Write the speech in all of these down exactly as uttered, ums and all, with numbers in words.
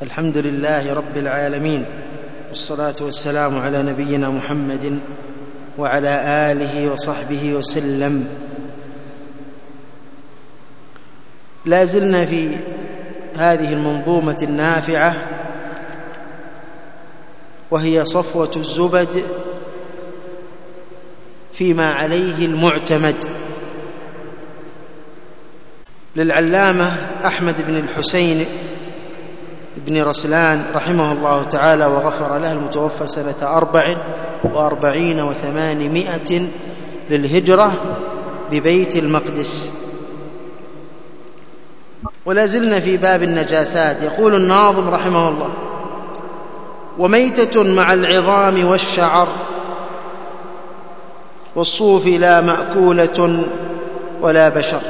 الحمد لله رب العالمين، والصلاة والسلام على نبينا محمد وعلى آله وصحبه وسلم. لا زلنا في هذه المنظومة النافعة، وهي صفوة الزبد فيما عليه المعتمد للعلامة أحمد بن الحسين بن رسلان رحمه الله تعالى وغفر له، المتوفى سنة أربع وأربعين وثمانمائة للهجرة ببيت المقدس. ولا زلنا في باب النجاسات. يقول الناظم رحمه الله: وميتة مع العظام والشعر والصوف لا مأكولة ولا بشر.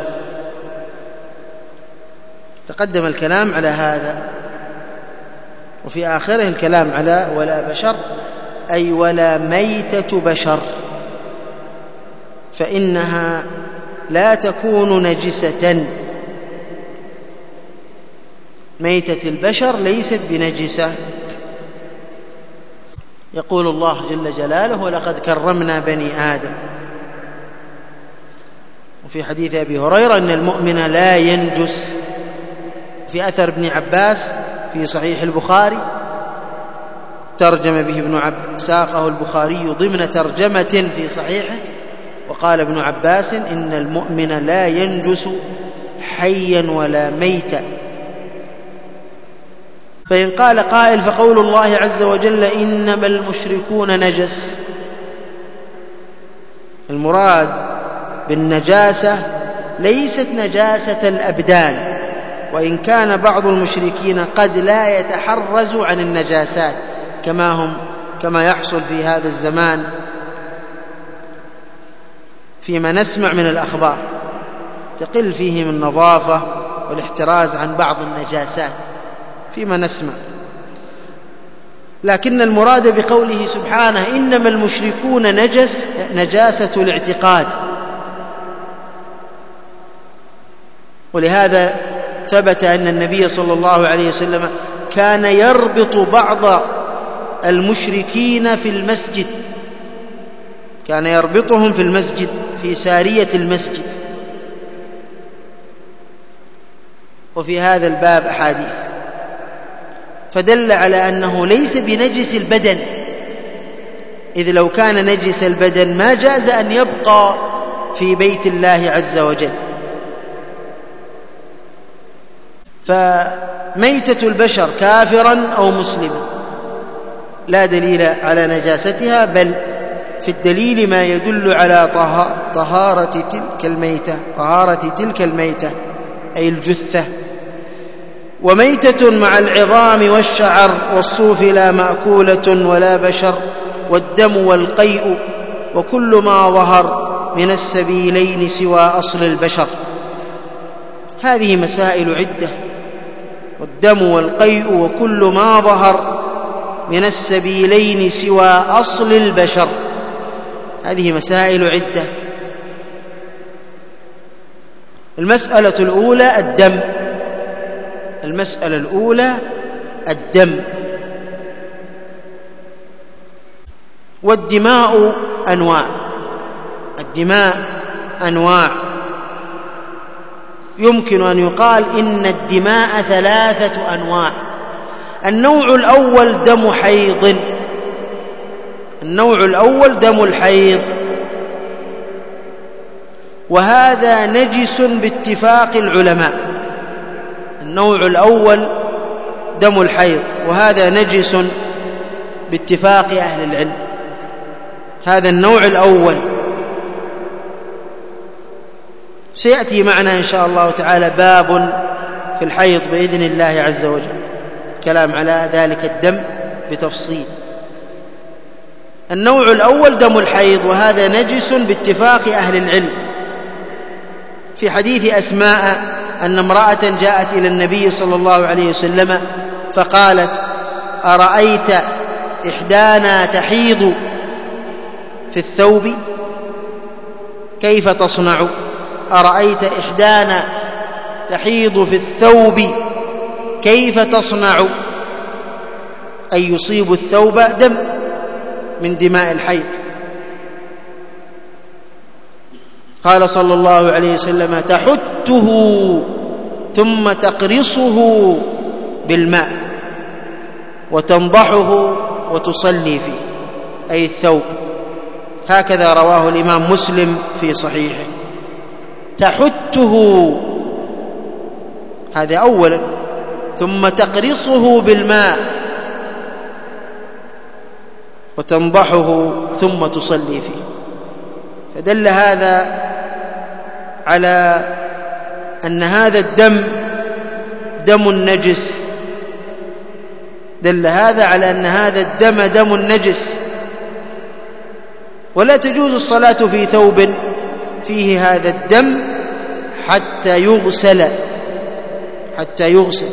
تقدم الكلام على هذا، وفي آخره الكلام على ولا بشر، أي ولا ميتة بشر، فإنها لا تكون نجسة. ميتة البشر ليست بنجسة. يقول الله جل جلاله: ولقد كرمنا بني آدم. وفي حديث أبي هريرة أن المؤمن لا ينجس. في أثر ابن عباس في صحيح البخاري ترجم به ابن عب ساقه البخاري ضمن ترجمة في صحيحه، وقال ابن عباس: إن المؤمن لا ينجس حيا ولا ميتا. فإن قال قائل: فقول الله عز وجل إنما المشركون نجس، المراد بالنجاسة ليست نجاسة الأبدان، وإن كان بعض المشركين قد لا يتحرز عن النجاسات كما هم كما يحصل في هذا الزمان فيما نسمع من الأخبار، تقل فيهم النظافة والاحتراز عن بعض النجاسات فيما نسمع. لكن المراد بقوله سبحانه إنما المشركون نجس نجاسة الاعتقاد. ولهذا ثبت أن النبي صلى الله عليه وسلم كان يربط بعض المشركين في المسجد، كان يربطهم في المسجد في سارية المسجد. وفي هذا الباب أحاديث فدل على أنه ليس بنجس البدن، إذ لو كان نجس البدن ما جاز أن يبقى في بيت الله عز وجل. فميتة البشر كافرا أو مسلما لا دليل على نجاستها، بل في الدليل ما يدل على طهارة تلك الميتة طهارة تلك الميتة أي الجثة. وميتة مع العظام والشعر والصوف لا مأكولة ولا بشر والدم والقيء وكل ما ظهر من السبيلين سوى أصل البشر. هذه مسائل عدة: والدم والقيء وكل ما ظهر من السبيلين سوى أصل البشر. هذه مسائل عدة. المسألة الأولى الدم. المسألة الأولى الدم. والدماء أنواع. الدماء أنواع. يمكن أن يقال إن الدماء ثلاثة أنواع. النوع الأول دم حيض. النوع الأول دم الحيض، وهذا نجس باتفاق العلماء. النوع الأول دم الحيض، وهذا نجس باتفاق أهل العلم. هذا النوع الأول سيأتي معنا إن شاء الله تعالى باب في الحيض بإذن الله عز وجل، كلام على ذلك الدم بتفصيل. النوع الأول دم الحيض، وهذا نجس باتفاق أهل العلم. في حديث أسماء أن امرأة جاءت إلى النبي صلى الله عليه وسلم فقالت: أرأيت إحدانا تحيض في الثوب كيف تصنع؟ أرأيت إحدانا تحيض في الثوب كيف تصنع؟ أي يصيب الثوب دم من دماء الحيض. قال صلى الله عليه وسلم: تحته ثم تقرصه بالماء وتنضحه وتصلي فيه، أي الثوب. هكذا رواه الإمام مسلم في صحيحه. تحته هذا أولا، ثم تقرصه بالماء وتنضحه ثم تصلي فيه. فدل هذا على أن هذا الدم دم نجس، دل هذا على أن هذا الدم دم نجس، ولا تجوز الصلاة في ثوب فيه هذا الدم حتى يغسل حتى يغسل.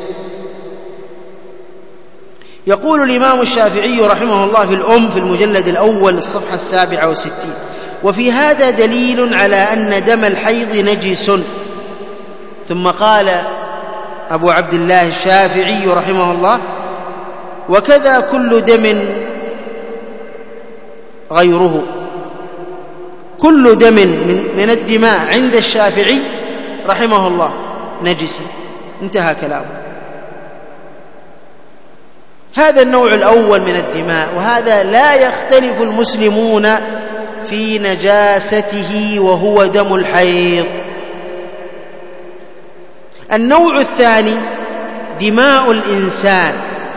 يقول الإمام الشافعي رحمه الله في الأم في المجلد الأول الصفحة السابعة والستين: وفي هذا دليل على أن دم الحيض نجس. ثم قال أبو عبد الله الشافعي رحمه الله: وكذا كل دم غيره. كل دم من الدماء عند الشافعي رحمه الله نجس. انتهى كلامه. هذا النوع الأول من الدماء، وهذا لا يختلف المسلمون في نجاسته، وهو دم الحيض. النوع الثاني دماء الإنسان.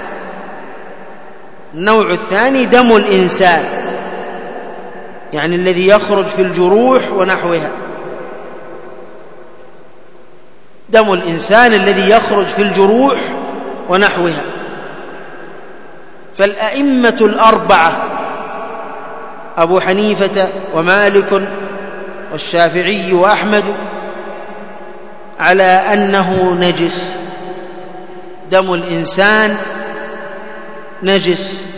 النوع الثاني دم الإنسان، يعني الذي يخرج في الجروح ونحوها. دم الإنسان الذي يخرج في الجروح ونحوها. فالأئمة الأربعة أبو حنيفة ومالك والشافعي وأحمد على أنه نجس. دم الإنسان نجس.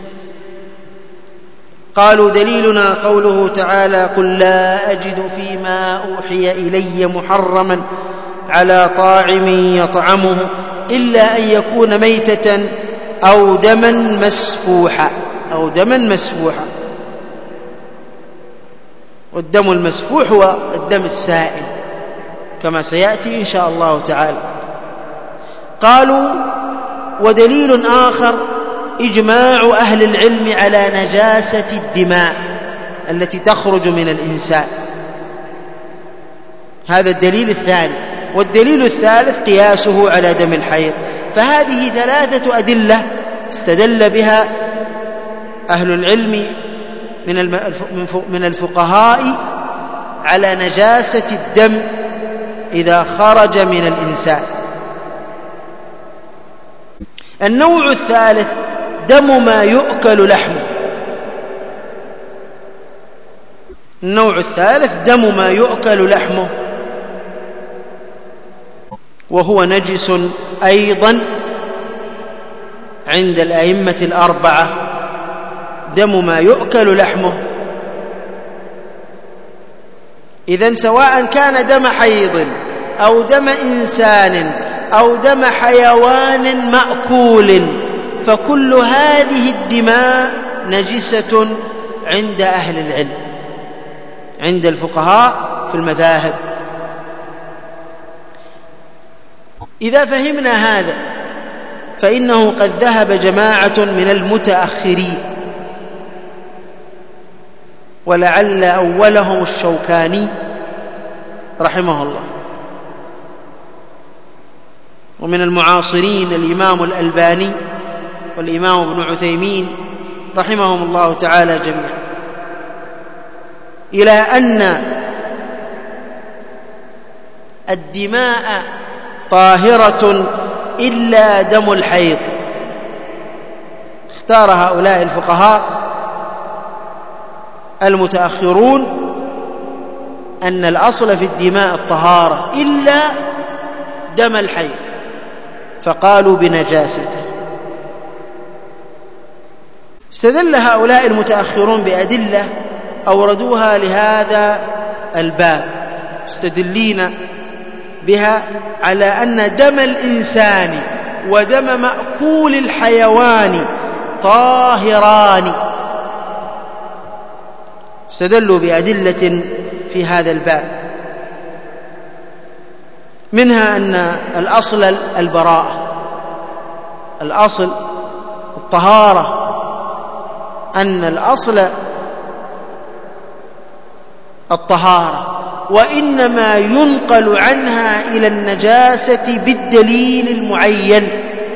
قالوا: دليلنا قوله تعالى: قل لا أجد فيما أوحي إلي محرما على طاعم يطعمه إلا أن يكون ميتة أو دما مسفوحا أو دما مسفوحا. والدم المسفوح هو الدم السائل كما سيأتي إن شاء الله تعالى. قالوا: ودليل آخر إجماع أهل العلم على نجاسة الدماء التي تخرج من الإنسان. هذا الدليل الثاني. والدليل الثالث قياسه على دم الحيض. فهذه ثلاثة أدلة استدل بها أهل العلم من الفقهاء على نجاسة الدم إذا خرج من الإنسان. النوع الثالث دم ما يؤكل لحمه. النوع الثالث دم ما يؤكل لحمه، وهو نجس أيضا عند الأئمة الأربعة. دم ما يؤكل لحمه. إذن سواء كان دم حيض أو دم إنسان أو دم حيوان مأكول، فكل هذه الدماء نجسة عند أهل العلم، عند الفقهاء في المذاهب. إذا فهمنا هذا فإنه قد ذهب جماعة من المتأخرين، ولعل أولهم الشوكاني رحمه الله، ومن المعاصرين الإمام الألباني والإمام ابن عثيمين رحمهم الله تعالى جميعا، إلى أن الدماء طاهرة إلا دم الحيض. اختار هؤلاء الفقهاء المتأخرون أن الأصل في الدماء الطهارة إلا دم الحيض، فقالوا بنجاسته. استدل هؤلاء المتأخرون بأدلة أوردوها لهذا الباب، مستدلين بها على أن دم الإنسان ودم مأكول الحيوان طاهران. استدلوا بأدلة في هذا الباب، منها أن الأصل البراءة، الأصل الطهارة، أن الأصل الطهارة، وإنما ينقل عنها إلى النجاسة بالدليل المعين.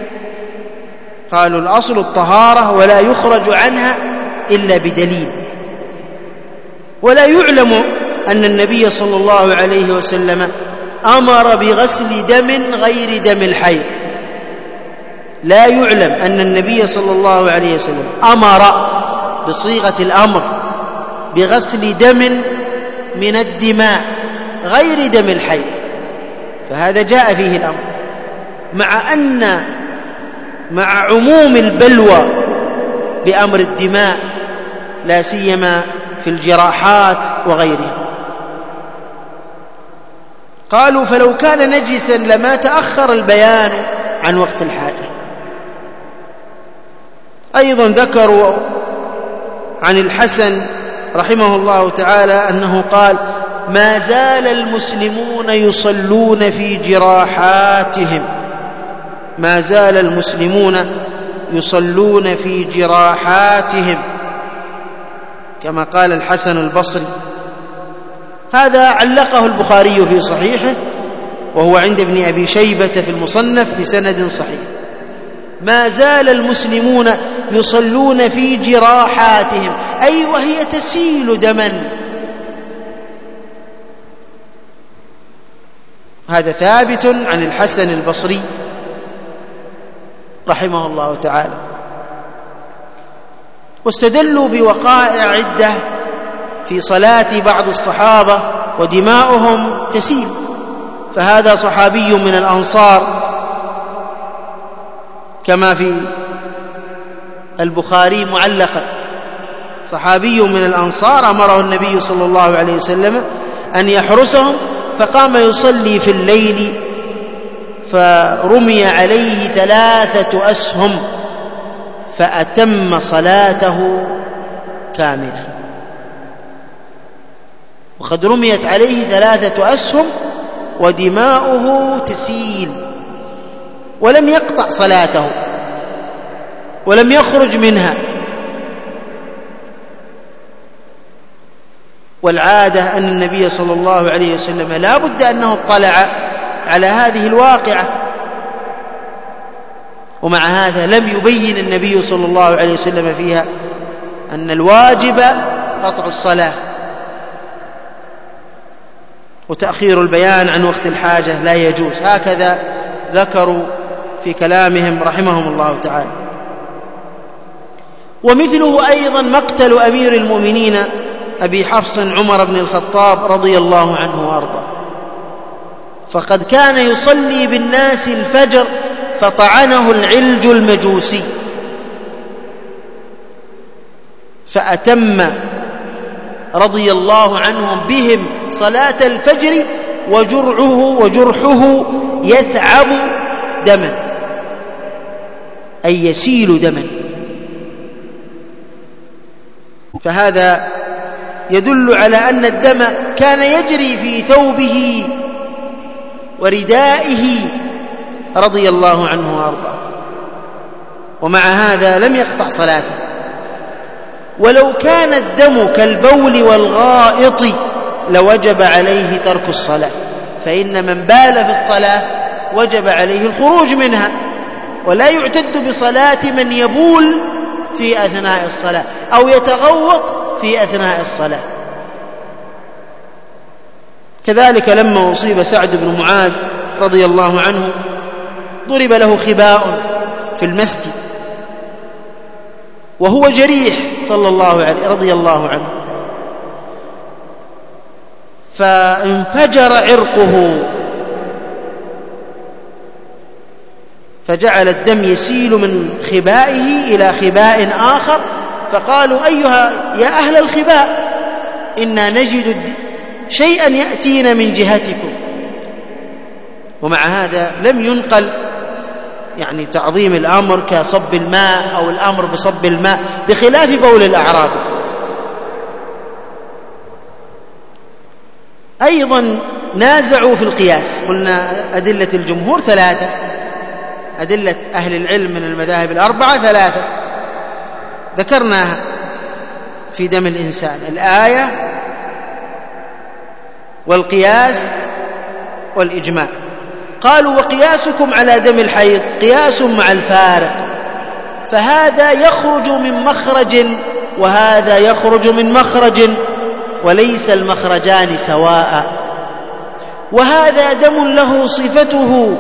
قالوا الأصل الطهارة ولا يخرج عنها إلا بدليل. ولا يعلم أن النبي صلى الله عليه وسلم أمر بغسل دم غير دم الحيض. لا يعلم أن النبي صلى الله عليه وسلم أمر بصيغة الأمر بغسل دم من الدماء غير دم الحيض، فهذا جاء فيه الأمر، مع أن مع عموم البلوى بأمر الدماء، لا سيما في الجراحات وغيرها. قالوا فلو كان نجسا لما تأخر البيان عن وقت الحاجة. أيضا ذكروا عن الحسن رحمه الله تعالى أنه قال: ما زال المسلمون يصلون في جراحاتهم، ما زال المسلمون يصلون في جراحاتهم، كما قال الحسن البصري. هذا علقه البخاري في صحيحه، وهو عند ابن أبي شيبة في المصنف بسند صحيح. ما زال المسلمون يصلون في جراحاتهم، أي وهي تسيل دما. هذا ثابت عن الحسن البصري رحمه الله تعالى. واستدلوا بوقائع عدة في صلاة بعض الصحابة ودماؤهم تسيل. فهذا صحابي من الأنصار كما في البخاري معلقا، صحابي من الأنصار أمره النبي صلى الله عليه وسلم أن يحرسهم، فقام يصلي في الليل فرمي عليه ثلاثة أسهم فأتم صلاته كاملة. وقد رميت عليه ثلاثة أسهم ودماؤه تسيل، ولم يقطع صلاته ولم يخرج منها. والعادة أن النبي صلى الله عليه وسلم لا بد أنه اطلع على هذه الواقعة، ومع هذا لم يبين النبي صلى الله عليه وسلم فيها أن الواجب قطع الصلاة، وتأخير البيان عن وقت الحاجة لا يجوز. هكذا ذكروا في كلامهم رحمهم الله تعالى. ومثله أيضا مقتل أمير المؤمنين أبي حفص عمر بن الخطاب رضي الله عنه وأرضاه، فقد كان يصلي بالناس الفجر فطعنه العلج المجوسي فأتم رضي الله عنهم بهم صلاة الفجر وجرعه وجرحه يثعب دما، أي يسيل دما. فهذا يدل على أن الدم كان يجري في ثوبه وردائه رضي الله عنه وأرضاه، ومع هذا لم يقطع صلاته. ولو كان الدم كالبول والغائط لوجب عليه ترك الصلاة، فإن من بال في الصلاة وجب عليه الخروج منها، ولا يعتد بصلاة من يبول في أثناء الصلاة أو يتغوط في أثناء الصلاة. كذلك لما أصيب سعد بن معاذ رضي الله عنه ضرب له خباء في المسجد وهو جريح صلى الله عليه رضي الله عنه، فانفجر عرقه فجعل الدم يسيل من خبائه إلى خباء آخر، فقالوا: أيها يا أهل الخباء، إنا نجد شيئا يأتينا من جهتكم. ومع هذا لم ينقل يعني تعظيم الأمر كصب الماء أو الأمر بصب الماء، بخلاف بول الأعراب. أيضا نازعوا في القياس. قلنا أدلة الجمهور ثلاثة، أدلة أهل العلم من المذاهب الأربعة ثلاثة ذكرناها في دم الإنسان: الآية والقياس والإجماع. قالوا: وقياسكم على دم الحيض قياس مع الفارق، فهذا يخرج من مخرج وهذا يخرج من مخرج وليس المخرجان سواء، وهذا دم له صفته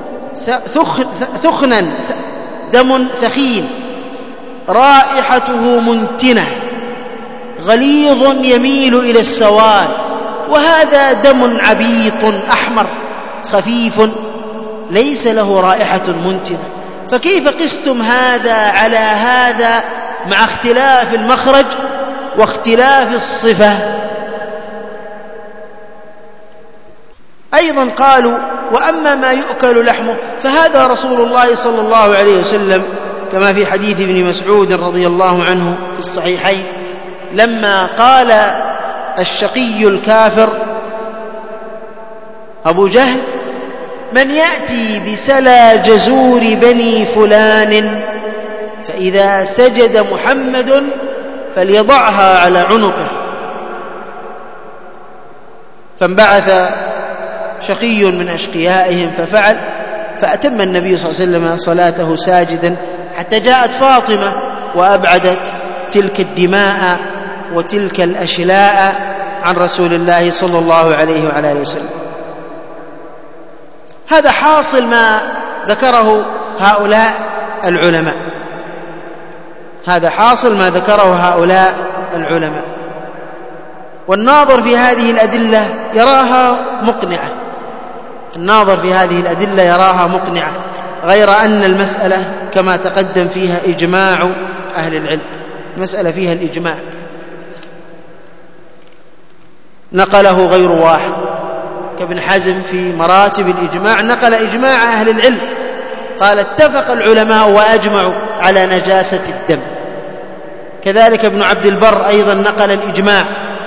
ثخنا، دم ثخين رائحته منتنة غليظ يميل إلى السواد، وهذا دم عبيط أحمر خفيف ليس له رائحة منتنة. فكيف قستم هذا على هذا مع اختلاف المخرج واختلاف الصفة؟ أيضا قالوا: وأما ما يؤكل لحمه فهذا رسول الله صلى الله عليه وسلم كما في حديث ابن مسعود رضي الله عنه في الصحيحين لما قال الشقي الكافر أبو جهل: من يأتي بسلا جزور بني فلان فإذا سجد محمد فليضعها على عنقه. فانبعث شقي من أشقيائهم ففعل، فأتم النبي صلى الله عليه وسلم صلاته ساجدا حتى جاءت فاطمة وأبعدت تلك الدماء وتلك الأشلاء عن رسول الله صلى الله عليه وعلى آله وسلم. هذا حاصل ما ذكره هؤلاء العلماء، هذا حاصل ما ذكره هؤلاء العلماء. والناظر في هذه الأدلة يراها مقنعة، الناظر في هذه الأدلة يراها مقنعة، غير أن المسألة كما تقدم فيها إجماع أهل العلم، المسألة فيها الإجماع نقله غير واحد، كابن حزم في مراتب الإجماع نقل إجماع أهل العلم، قال: اتفق العلماء وأجمعوا على نجاسة الدم. كذلك ابن عبد البر أيضا نقل الإجماع،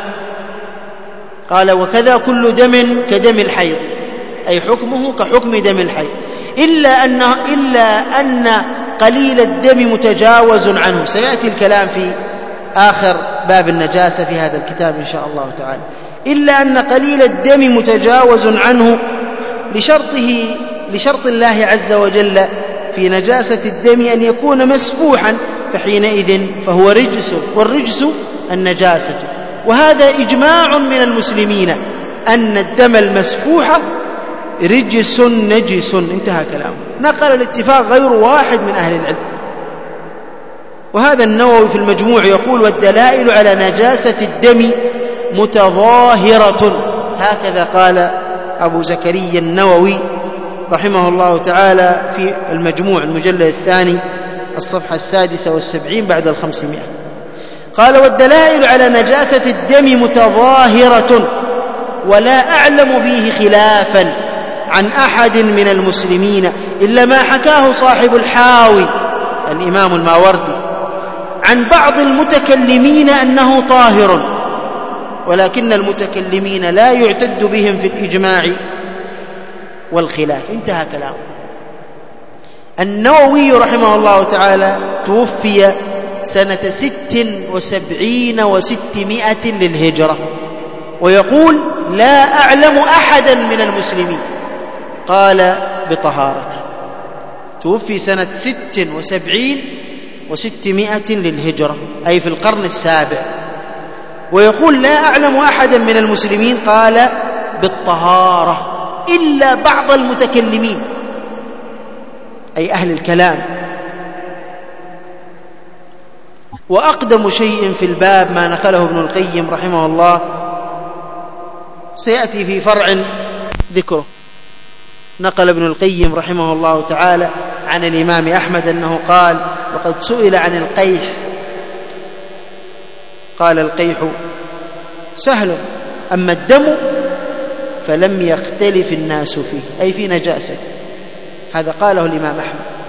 قال: وكذا كل دم كدم الحيض، أي حكمه كحكم دم الحيض، إلا أن, إلا أن قليل الدم متجاوز عنه. سيأتي الكلام في آخر باب النجاسة في هذا الكتاب إن شاء الله تعالى. إلا أن قليل الدم متجاوز عنه لشرطه لشرط الله عز وجل في نجاسة الدم أن يكون مسفوحا، فحينئذ فهو رجس، والرجس النجاسة. وهذا إجماع من المسلمين أن الدم المسفوح رجس نجس، انتهى كلامه، نقل الاتفاق غير واحد من أهل العلم. وهذا النووي في المجموع يقول: والدلائل على نجاسة الدم متظاهرة، هكذا قال أبو زكريا النووي رحمه الله تعالى في المجموع المجلد الثاني الصفحة السادسة والسبعين بعد الخمسمائة. قال: والدلائل على نجاسة الدم متظاهرة ولا أعلم فيه خلافا عن أحد من المسلمين إلا ما حكاه صاحب الحاوي الإمام الماوردي عن بعض المتكلمين أنه طاهر، ولكن المتكلمين لا يعتد بهم في الإجماع والخلاف، انتهى كلامه. النووي رحمه الله تعالى توفي سنة ست وسبعين وستمائة للهجرة، ويقول: لا أعلم أحدا من المسلمين قال بطهارته. توفي سنة ست وسبعين وستمائة للهجرة، أي في القرن السابع، ويقول: لا أعلم أحدا من المسلمين قال بالطهارة إلا بعض المتكلمين، أي أهل الكلام. وأقدم شيء في الباب ما نقله ابن القيم رحمه الله، سيأتي في فرع ذكره. نقل ابن القيم رحمه الله تعالى عن الإمام أحمد أنه قال: وقد سئل عن القيح، قال: القيح سهل، أما الدم فلم يختلف الناس فيه، أي في نجاسته. هذا قاله الإمام أحمد.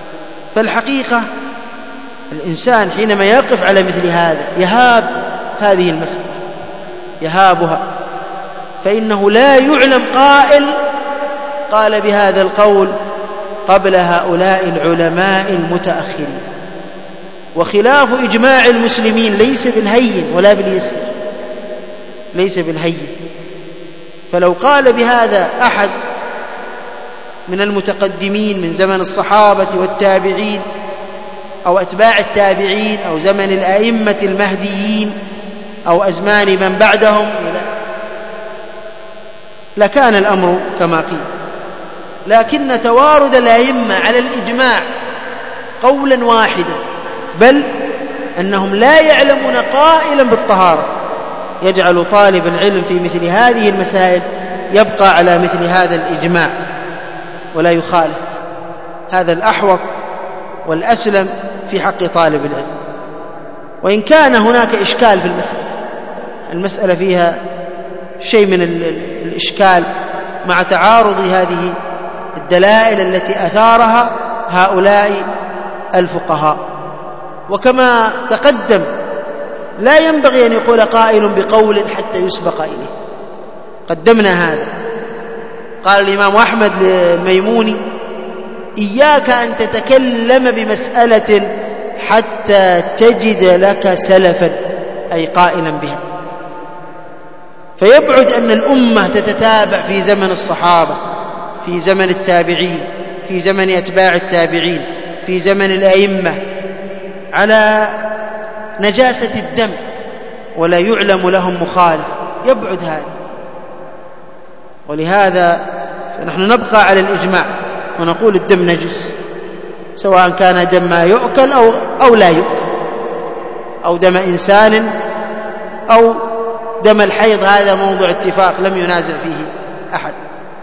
فالحقيقة الإنسان حينما يقف على مثل هذا يهاب هذه المسألة، يهابها، فإنه لا يعلم قائل قال بهذا القول قبل هؤلاء العلماء المتأخرين. وخلاف إجماع المسلمين ليس بالهين ولا باليسير، ليس بالهين. فلو قال بهذا أحد من المتقدمين من زمن الصحابة والتابعين أو أتباع التابعين أو زمن الأئمة المهديين أو أزمان من بعدهم لكان الأمر كما قيل. لكن توارد الأئمة على الإجماع قولا واحدا، بل أنهم لا يعلمون قائلا بالطهارة، يجعل طالب العلم في مثل هذه المسائل يبقى على مثل هذا الإجماع ولا يخالف. هذا الأحوط والأسلم في حق طالب العلم. وإن كان هناك إشكال في المسألة، المسألة فيها شيء من الإشكال مع تعارض هذه الدلائل التي أثارها هؤلاء الفقهاء. وكما تقدم لا ينبغي أن يقول قائل بقول حتى يسبق إليه، قدمنا هذا. قال الإمام أحمد للميموني: إياك أن تتكلم بمسألة حتى تجد لك سلفا، أي قائلا بها. فيبعد أن الأمة تتتابع في زمن الصحابة، في زمن التابعين، في زمن أتباع التابعين، في زمن الأئمة على نجاسة الدم ولا يعلم لهم مخالف، يبعد هذا. ولهذا فنحن نبقى على الإجماع ونقول الدم نجس، سواء كان دم ما يؤكل أو, أو لا يؤكل، أو دم إنسان أو دم الحيض، هذا موضوع اتفاق لم ينازع فيه أحد.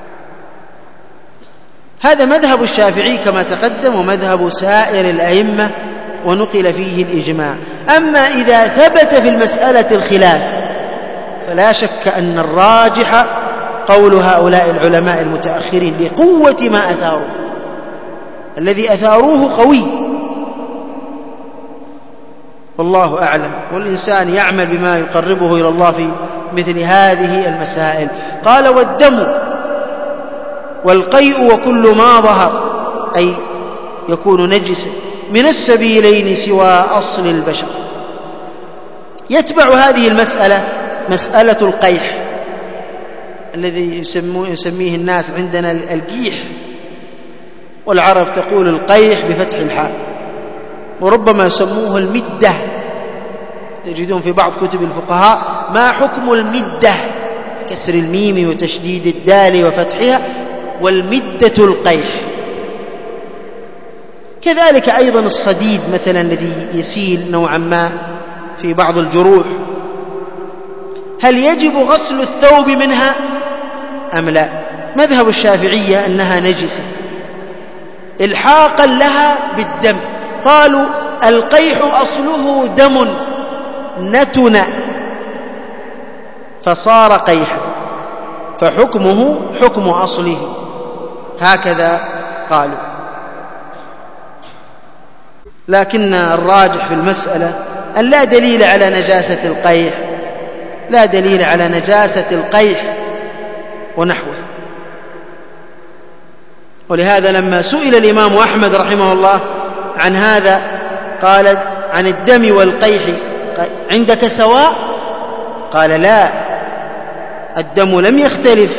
هذا مذهب الشافعي كما تقدم ومذهب سائر الأئمة ونقل فيه الإجماع. أما إذا ثبت في المسألة الخلاف فلا شك أن الراجح قول هؤلاء العلماء المتأخرين لقوة ما أثاروا، الذي أثاروه قوي، والله أعلم. والإنسان يعمل بما يقربه إلى الله في مثل هذه المسائل. قال: والدم والقيء وكل ما ظهر، أي يكون نجسا، من السبيلين سوى أصل البشر. يتبع هذه المسألة مسألة القيح الذي يسميه الناس عندنا القيح، والعرب تقول القيح بفتح الحاء، وربما سموه المدة. تجدون في بعض كتب الفقهاء: ما حكم المدة؟ كسر الميم وتشديد الدال وفتحها، والمدة القيح. كذلك أيضا الصديد مثلا الذي يسيل نوعا ما في بعض الجروح، هل يجب غسل الثوب منها أم لا؟ مذهب الشافعية أنها نجسة إلحاقا لها بالدم. قالوا: القيح أصله دم نتن فصار قيحا، فحكمه حكم أصله، هكذا قالوا. لكن الراجح في المسألة أن لا دليل على نجاسة القيح، لا دليل على نجاسة القيح ونحوه. ولهذا لما سئل الإمام أحمد رحمه الله عن هذا قال: عن الدم والقيح عندك سواء؟ قال: لا، الدم لم يختلف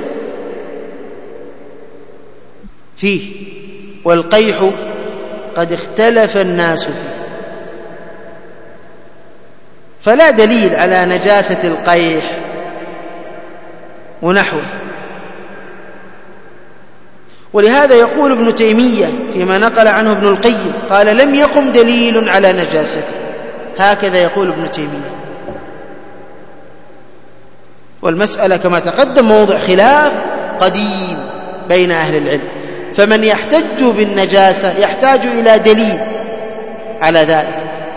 فيه، والقيح قد اختلف الناس فيه، فلا دليل على نجاسة القيح ونحوه. ولهذا يقول ابن تيمية فيما نقل عنه ابن القيم، قال: لم يقم دليل على نجاسته، هكذا يقول ابن تيمية. والمسألة كما تقدم موضع خلاف قديم بين أهل العلم، فمن يحتج بالنجاسة يحتاج إلى دليل على ذلك.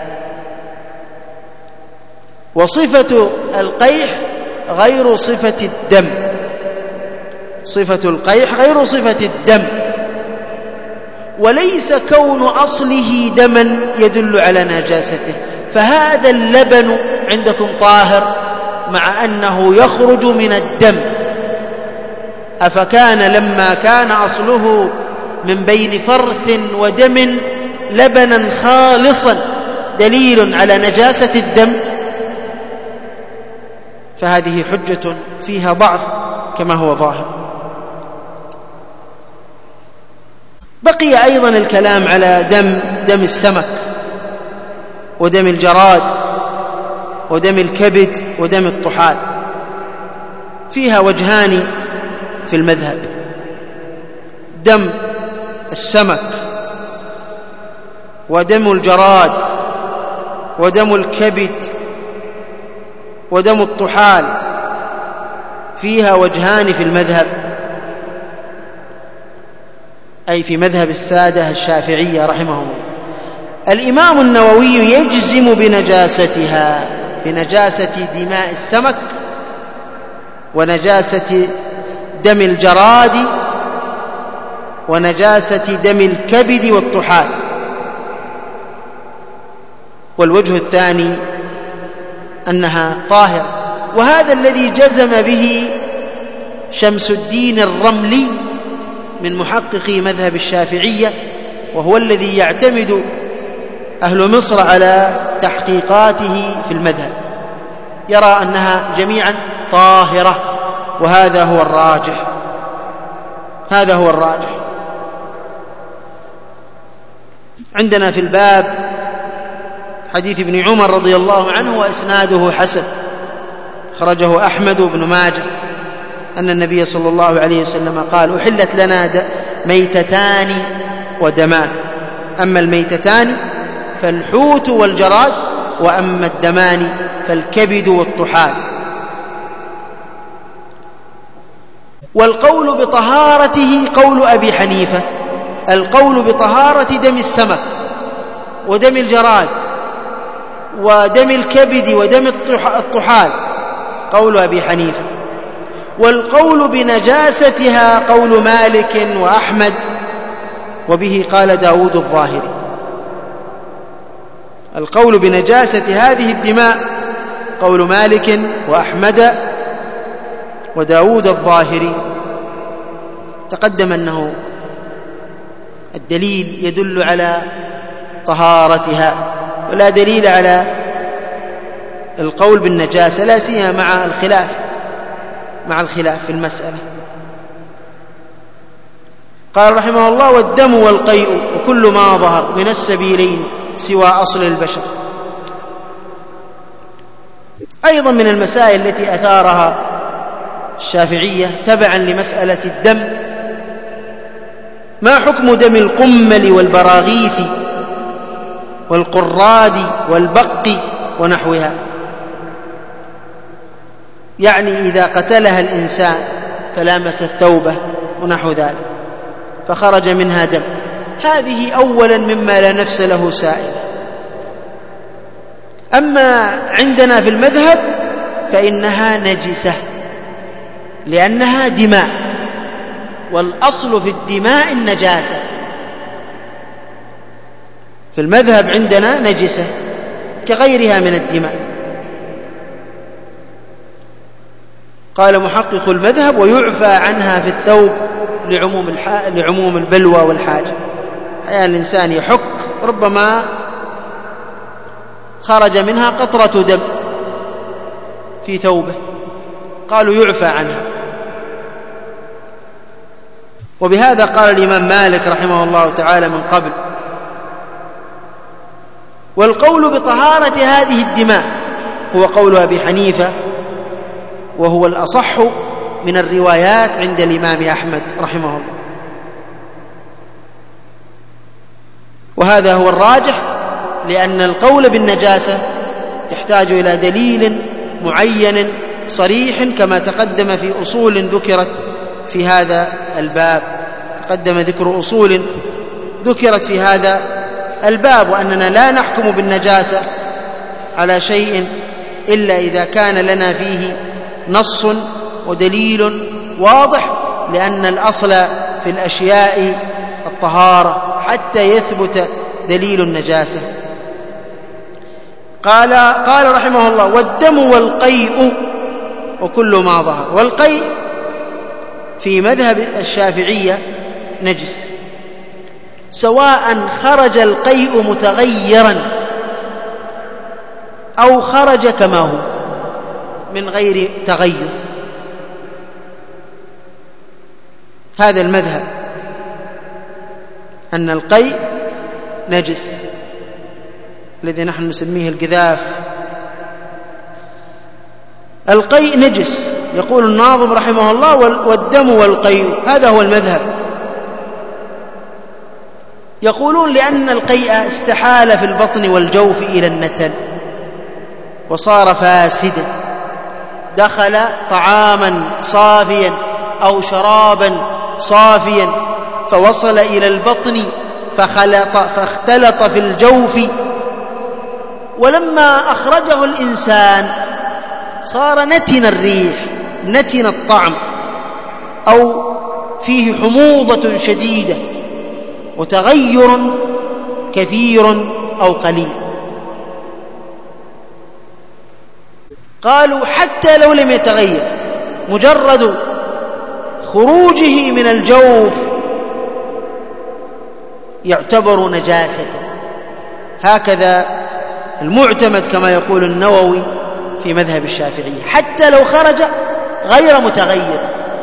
وصفة القيح غير صفة الدم، صفة القيح غير صفة الدم. وليس كون أصله دما يدل على نجاسته. فهذا اللبن عندكم طاهر مع أنه يخرج من الدم، أفكان لما كان أصله من بين فرث ودم لبنا خالصا دليل على نجاسة الدم؟ فهذه حجة فيها ضعف كما هو ظاهر. بقي أيضا الكلام على دم دم السمك ودم الجراد ودم الكبد ودم الطحال. فيها وجهان في المذهب: دم السمك ودم الجراد ودم الكبد ودم الطحال، فيها وجهان في المذهب، أي في مذهب السادة الشافعية رحمهم الله. الإمام النووي يجزم بنجاستها، بنجاسة دماء السمك ونجاسة دم الجراد ونجاسة دم الكبد والطحال. والوجه الثاني أنها طاهرة، وهذا الذي جزم به شمس الدين الرملي من محققي مذهب الشافعية، وهو الذي يعتمد أهل مصر على تحقيقاته في المذهب، يرى أنها جميعا طاهرة، وهذا هو الراجح، هذا هو الراجح. عندنا في الباب حديث ابن عمر رضي الله عنه وإسناده حسن، خرجه أحمد بن ماجه، أن النبي صلى الله عليه وسلم قال: أحلت لنا ميتتان ودمان، أما الميتتان فالحوت والجراد، وأما الدمان فالكبد والطحال. والقول بطهارته قول أبي حنيفة، القول بطهارة دم السمك ودم الجراد ودم الكبد ودم الطحال قول أبي حنيفة، والقول بنجاستها قول مالك وأحمد، وبه قال داود الظاهري. القول بنجاسة هذه الدماء قول مالك وأحمد وداود الظاهري. تقدم أنه الدليل يدل على طهارتها، ولا دليل على القول بالنجاسة، لا سيما مع الخلاف مع الخلاف في المسألة. قال رحمه الله: والدم والقيء وكل ما ظهر من السبيلين سوى أصل البشر. أيضا من المسائل التي أثارها الشافعية تبعا لمسألة الدم: ما حكم دم القمل والبراغيث والقراد والبق ونحوها؟ يعني إذا قتلها الإنسان فلامس الثوبة ونحو ذلك فخرج منها دم، هذه أولا مما لا نفس له سائل. أما عندنا في المذهب فإنها نجسة لأنها دماء، والأصل في الدماء النجاسة. في المذهب عندنا نجسة كغيرها من الدماء. قال محقق المذهب: ويعفى عنها في الثوب لعموم, الح... لعموم البلوى والحاجة. أحيانا الإنسان يحك ربما خرج منها قطرة دم في ثوبه، قالوا يعفى عنها. وبهذا قال الإمام مالك رحمه الله تعالى من قبل. والقول بطهارة هذه الدماء هو قول أبي حنيفة، وهو الأصح من الروايات عند الإمام أحمد رحمه الله، وهذا هو الراجح، لأن القول بالنجاسة يحتاج إلى دليل معين صريح، كما تقدم في أصول ذكرت في هذا الباب. تقدم ذكر أصول ذكرت في هذا الباب، وأننا لا نحكم بالنجاسة على شيء إلا إذا كان لنا فيه نص ودليل واضح، لأن الأصل في الأشياء الطهارة حتى يثبت دليل النجاسة. قال قال رحمه الله: والدم والقيء وكل ما ظهر. والقيء في مذهب الشافعية نجس، سواء خرج القيء متغيرا أو خرج كما هو من غير تغير. هذا المذهب أن القيء نجس الذي نحن نسميه الجذاف. القيء نجس، يقول الناظم رحمه الله: والدم والقيء. هذا هو المذهب. يقولون لأن القيء استحال في البطن والجوف إلى النتن وصار فاسدا، دخل طعاما صافيا أو شرابا صافيا فوصل إلى البطن فخلط فاختلط في الجوف، ولما أخرجه الإنسان صار نتن الريح، نتن الطعم، أو فيه حموضة شديدة وتغير كثير أو قليل. قالوا حتى لو لم يتغير، مجرد خروجه من الجوف يعتبر نجاسة. هكذا المعتمد كما يقول النووي في مذهب الشافعية، حتى لو خرج غير متغير.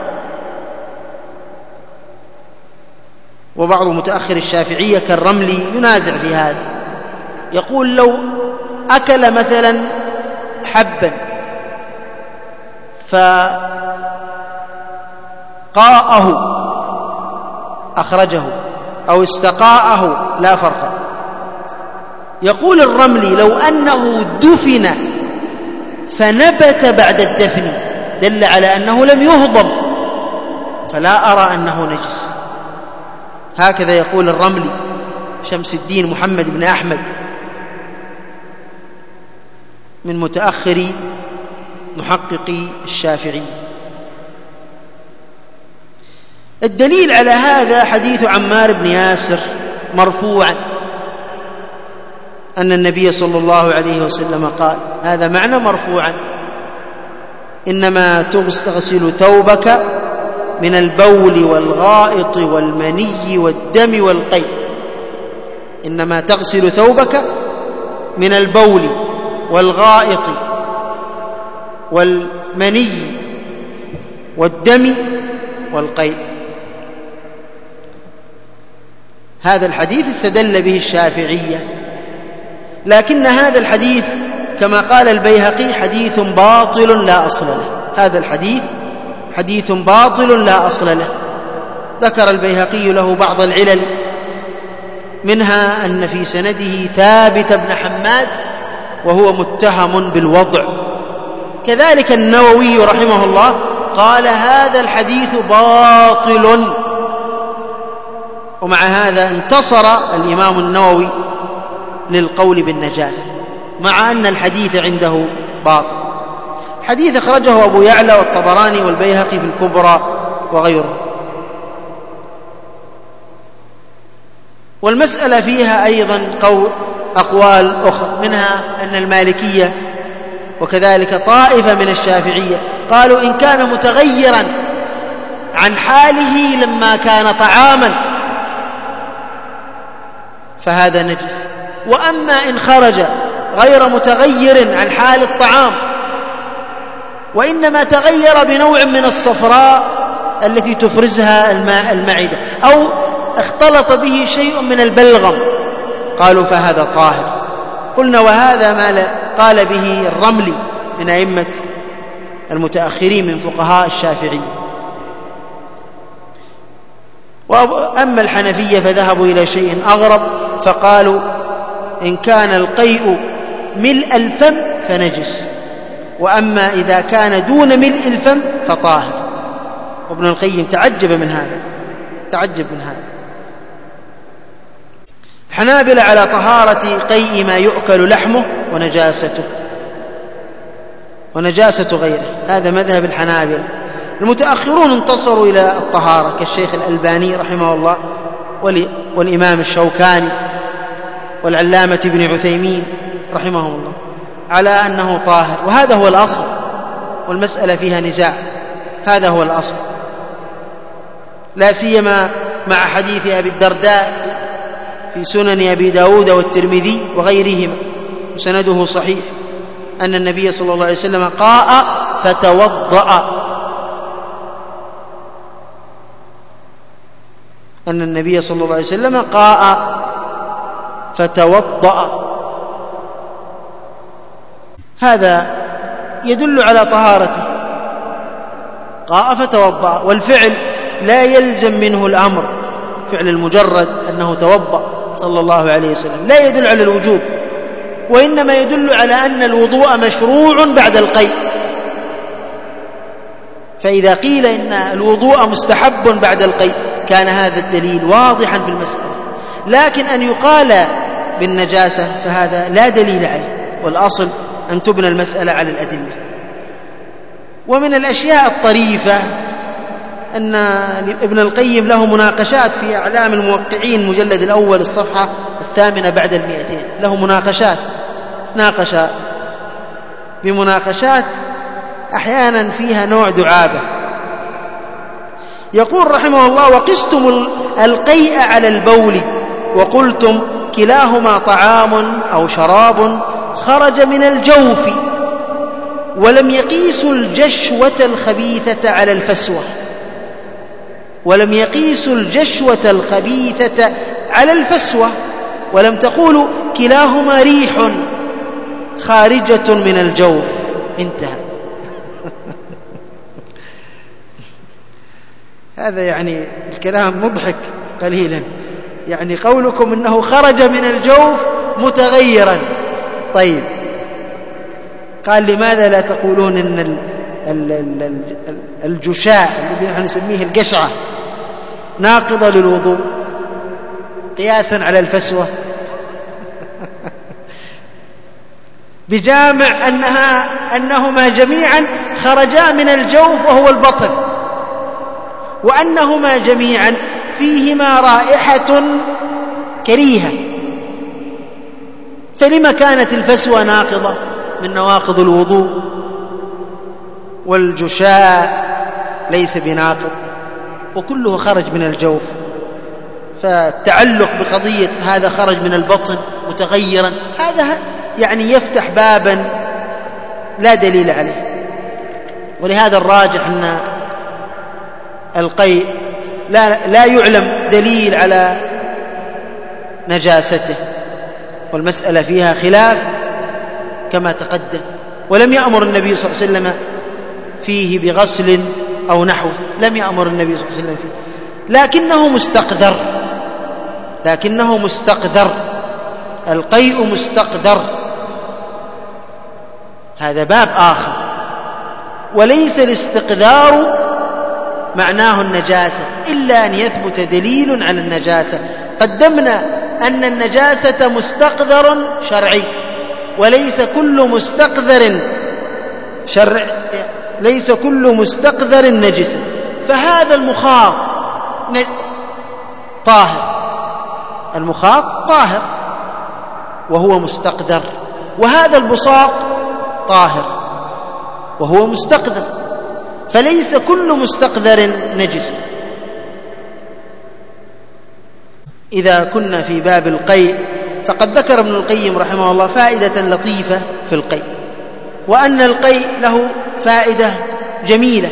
وبعض متأخر الشافعية كالرملي ينازع في هذا، يقول لو أكل مثلا حبا فقاءه أخرجه أو استقاءه لا فرق. يقول الرملي: لو أنه دفن فنبت بعد الدفن دل على أنه لم يهضم، فلا أرى أنه نجس. هكذا يقول الرملي شمس الدين محمد بن أحمد من متأخري محققي الشافعي. الدليل على هذا حديث عمار بن ياسر مرفوعا أن النبي صلى الله عليه وسلم قال، هذا معنى مرفوعا: إنما تغسل ثوبك من البول والغائط والمني والدم والقيء. إنما تغسل ثوبك من البول والغائط والمني والدم والقيء. هذا الحديث استدل به الشافعية، لكن هذا الحديث كما قال البيهقي حديث باطل لا أصل له. هذا الحديث حديث باطل لا أصل له. ذكر البيهقي له بعض العلل، منها أن في سنده ثابت بن حماد وهو متهم بالوضع. كذلك النووي رحمه الله قال هذا الحديث باطل، ومع هذا انتصر الإمام النووي للقول بالنجاسة مع أن الحديث عنده باطل. حديث أخرجه أبو يعلى والطبراني والبيهقي في الكبرى وغيره. والمسألة فيها أيضا قول أقوال أخرى، منها أن المالكية وكذلك طائفة من الشافعية قالوا إن كان متغيرا عن حاله لما كان طعاما فهذا نجس، وأما إن خرج غير متغير عن حال الطعام وإنما تغير بنوع من الصفراء التي تفرزها الماء المعدة أو اختلط به شيء من البلغم قالوا فهذا طاهر. قلنا وهذا ما قال به الرملي من أئمة المتأخرين من فقهاء الشافعية. وأما الحنفية فذهبوا إلى شيء أغرب، فقالوا إن كان القيء ملء الفم فنجس، وأما إذا كان دون ملء الفم فطاهر. وابن القيم تعجب من هذا، تعجب من هذا. الحنابلة على طهارة قيء ما يؤكل لحمه ونجاسته ونجاسة غيره، هذا مذهب الحنابلة. المتأخرون انتصروا إلى الطهارة كالشيخ الألباني رحمه الله والإمام الشوكاني والعلامة ابن عثيمين رحمه الله على أنه طاهر، وهذا هو الأصل، والمسألة فيها نزاع، هذا هو الأصل، لا سيما مع حديث أبي الدرداء في سنن أبي داود والترمذي وغيرهما وسنده صحيح أن النبي صلى الله عليه وسلم قاء فتوضأ، أن النبي صلى الله عليه وسلم قاء فتوضأ، هذا يدل على طهارته، قاء فتوضأ، والفعل لا يلزم منه الأمر، فعل المجرد أنه توضأ صلى الله عليه وسلم لا يدل على الوجوب، وإنما يدل على أن الوضوء مشروع بعد القيء، فإذا قيل إن الوضوء مستحب بعد القيء كان هذا الدليل واضحا في المسألة، لكن أن يقال بالنجاسة فهذا لا دليل عليه، والأصل أن تبنى المسألة على الأدلة. ومن الأشياء الطريفة أن ابن القيم له مناقشات في أعلام الموقعين المجلد الأول الصفحة الثامنة بعد المئتين، له مناقشات، ناقش بمناقشات أحيانا فيها نوع دعابة. يقول رحمه الله: وقستم القيء على البول وقلتم كلاهما طعام أو شراب خرج من الجوف، ولم يقيسوا الجشوة الخبيثة على الفسوة، ولم يقيسوا الجشوة الخبيثة على الفسوة، ولم تقولوا كلاهما ريح خارجة من الجوف. انتهى. هذا يعني الكلام مضحك قليلا، يعني قولكم إنه خرج من الجوف متغيرا. طيب، قال: لماذا لا تقولون إن الجشاء الذي نحن نسميه القشعة ناقضة للوضوء قياسا على الفسوة، بجامع أنها أنهما جميعا خرجا من الجوف وهو البطن، وأنهما جميعا فيهما رائحة كريهة، فلما كانت الفسوة ناقضة من نواقض الوضوء والجشاء ليس بناقض، وكله خرج من الجوف؟ فالتعلق بقضية هذا خرج من البطن متغيرا هذا يعني يفتح بابا لا دليل عليه. ولهذا الراجح أن القيء لا, لا يعلم دليل على نجاسته، والمسألة فيها خلاف كما تقدم، ولم يأمر النبي صلى الله عليه وسلم فيه بغسل أو نحوه، لم يأمر النبي صلى الله عليه وسلم فيه، لكنه مستقذر، لكنه مستقذر القيء مستقذر، هذا باب آخر. وليس الاستقذار معناه النجاسة إلا أن يثبت دليل على النجاسة. قدمنا أن النجاسة مستقذر شرعي، وليس كل مستقذر شرع ليس كل مستقذر نجس، فهذا المخاط طاهر، المخاط طاهر وهو مستقذر، وهذا البصاق طاهر وهو مستقذر، فليس كل مستقذر نجس. إذا كنا في باب القيء فقد ذكر ابن القيم رحمه الله فائدة لطيفة في القيء، وأن القيء له فائدة جميلة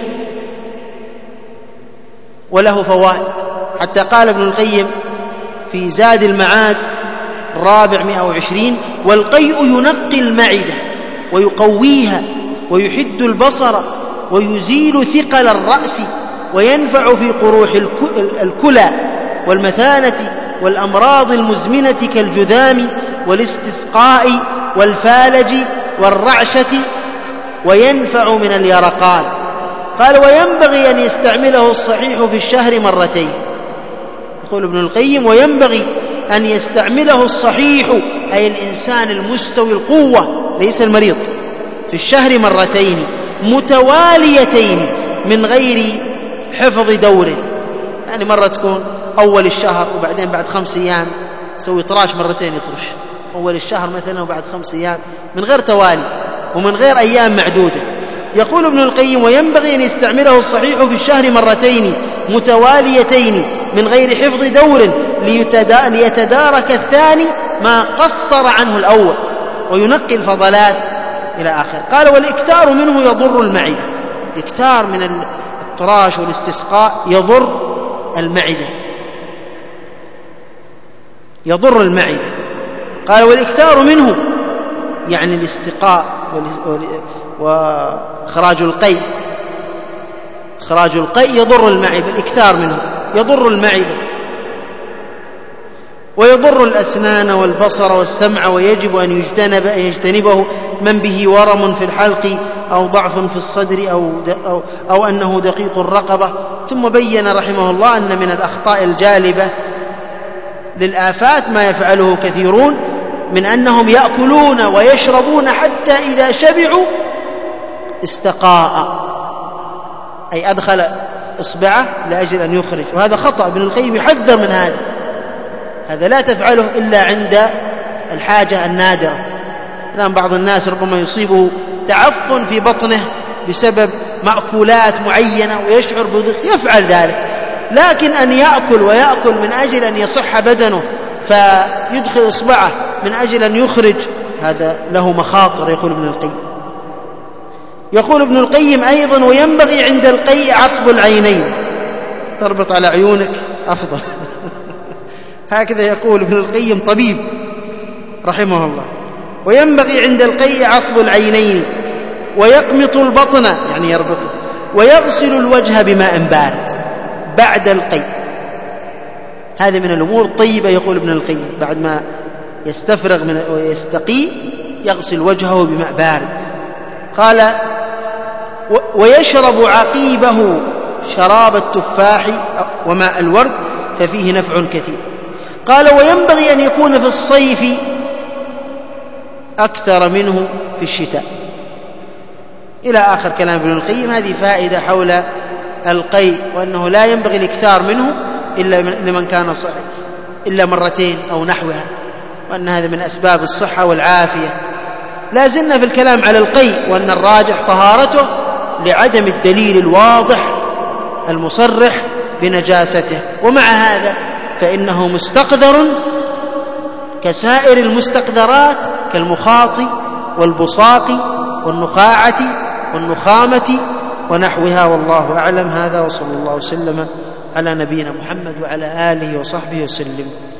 وله فوائد، حتى قال ابن القيم في زاد المعاد الرابع مئة وعشرين: والقيء ينقي المعدة ويقويها ويحد البصر ويزيل ثقل الرأس وينفع في قروح الكلى والمثانة والأمراض المزمنة كالجذام والاستسقاء والفالج والرعشة، وينفع من اليرقان. قال: وينبغي أن يستعمله الصحيح في الشهر مرتين. يقول ابن القيم: وينبغي أن يستعمله الصحيح أي الإنسان المستوي القوة ليس المريض في الشهر مرتين متواليتين من غير حفظ دور، يعني مرة تكون أول الشهر وبعدين بعد خمس أيام يسوي طراش مرتين يطرش، أول الشهر مثلا وبعد خمس أيام من غير توالي ومن غير أيام معدودة. يقول ابن القيم: وينبغي أن يستعمله الصحيح في الشهر مرتين متواليتين من غير حفظ دور ليتدارك الثاني ما قصر عنه الأول وينقي الفضلات إلى آخر. قال: والإكثار منه يضر المعدة. الإكثار من الطراش والاستسقاء يضر المعدة يضر المعدة قال: والإكثار منه يعني الاستقاء وإخراج القيء إخراج القيء يضر المعدة، الإكثار منه يضر المعدة ويضر الأسنان والبصر والسمع، ويجب أن يجتنب أن يجتنبه من به ورم في الحلق أو ضعف في الصدر أو, أو, أو أنه دقيق الرقبة. ثم بين رحمه الله أن من الأخطاء الجالبة للآفات ما يفعله كثيرون من أنهم يأكلون ويشربون حتى إذا شبعوا استقاء، أي أدخل إصبعه لأجل أن يخرج، وهذا خطأ. ابن القيم يحذر من هذا هذا لا تفعله إلا عند الحاجة النادرة. الآن بعض الناس ربما يصيبه تعفن في بطنه بسبب مأكولات معينة ويشعر بضيق، يفعل ذلك، لكن أن يأكل ويأكل من أجل أن يصح بدنه فيدخل إصبعه من أجل أن يخرج، هذا له مخاطر. يقول ابن القيم يقول ابن القيم أيضا: وينبغي عند القيء عصب العينين. تربط على عيونك أفضل. هكذا يقول ابن القيم طبيب رحمه الله. وينبغي عند القيء عصب العينين ويقمط البطن يعني يربطه، ويغسل الوجه بماء بارد بعد القيء. هذا من الأمور الطيبة. يقول ابن القيم بعد ما يستفرغ من ويستقي يغسل وجهه بماء بارد. قال: ويشرب عقيبه شراب التفاح وماء الورد ففيه نفع كثير. قال: وينبغي أن يكون في الصيف أكثر منه في الشتاء، إلى آخر كلام ابن القيم. هذه فائدة حول القيء، وأنه لا ينبغي الإكثار منه إلا لمن كان صحيح إلا مرتين أو نحوها، وأن هذا من أسباب الصحة والعافية. لا زلنا في الكلام على القيء، وأن الراجح طهارته لعدم الدليل الواضح المصرح بنجاسته، ومع هذا فإنه مستقذر كسائر المستقذرات كالمخاط والبصاق والنخاعة والنخامة ونحوها، والله أعلم. هذا وصلى الله وسلم على نبينا محمد وعلى آله وصحبه وسلم.